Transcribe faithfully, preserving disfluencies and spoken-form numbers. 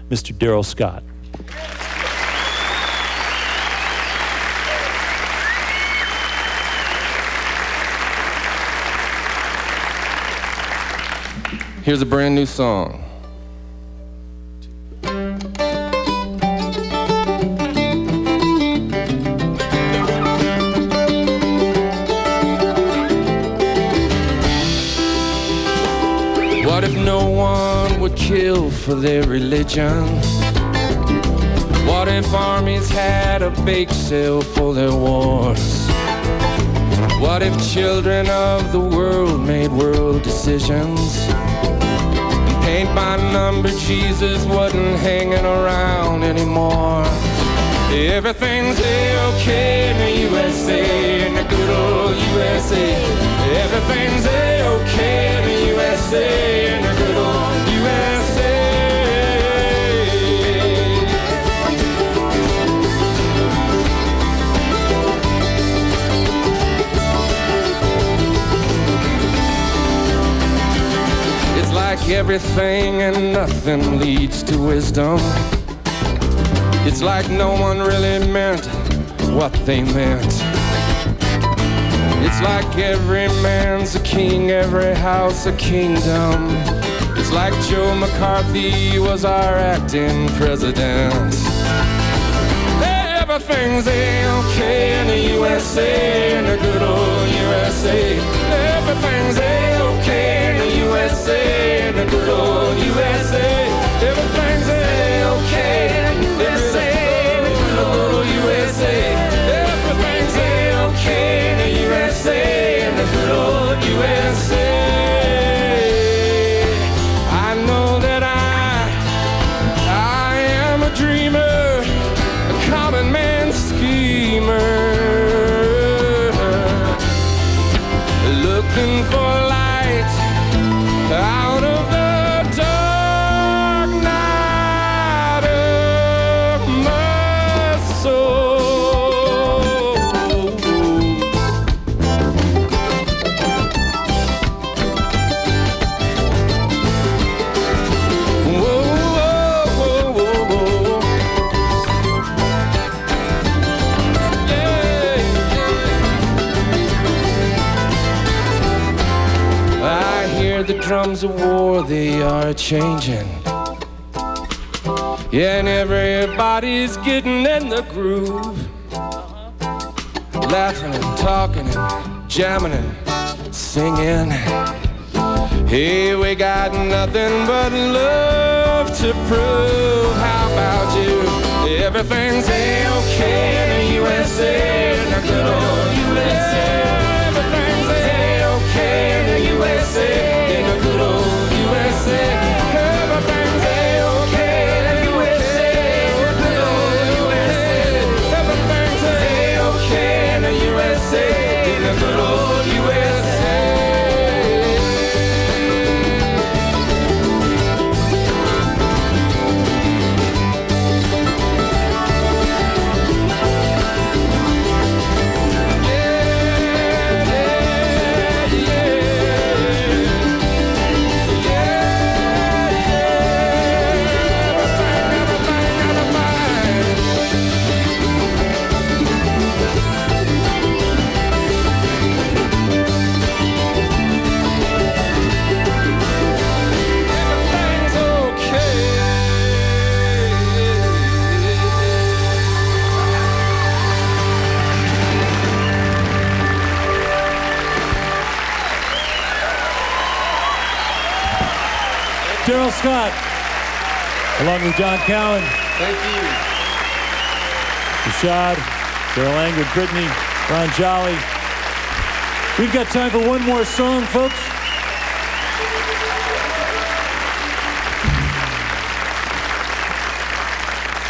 Mister Darrell Scott. Here's a brand new song. What if no one would kill for their religion? What if armies had a bake sale for their wars? What if children of the world made world decisions? Paint by number, Jesus wasn't hanging around anymore. Everything's A-okay in the U S A, in the good old U S A. Everything's A-okay in the U S A, in the good old U S A. It's like everything and nothing leads to wisdom. It's like no one really meant what they meant. It's like every man's a king, every house a kingdom. It's like Joe McCarthy was our acting president. Everything's A-okay in the U S A, in the good old U S A. Everything's A-okay in the U S A, in the good old U S A. Everything's A-okay in the U S A, in the good old U S A. Everything's A-okay in the U S A, in the good old U S A. I know that I, I am a dreamer, a common man schemer, looking for light out of the dark night of my soul. Whoa, whoa, whoa, whoa, whoa. Yeah, yeah. I hear the drums of war, they are changing. Yeah, and everybody's getting in the groove, laughing and talking and jamming and singing. Hey, we got nothing but love to prove. How about you? Everything's A-okay in the U S A, in the good old U S A. Everything's A-okay in the U S A, in the good old U S A. Everything's A-okay in the U S A, in the good old U S A. Everything's A-okay in the U S A, in the good old U S A. Darrell Scott, along with John Cowan. Thank you. Rashad, Darrell Anger, Brittany, Ron Jolly. We've got time for one more song, folks.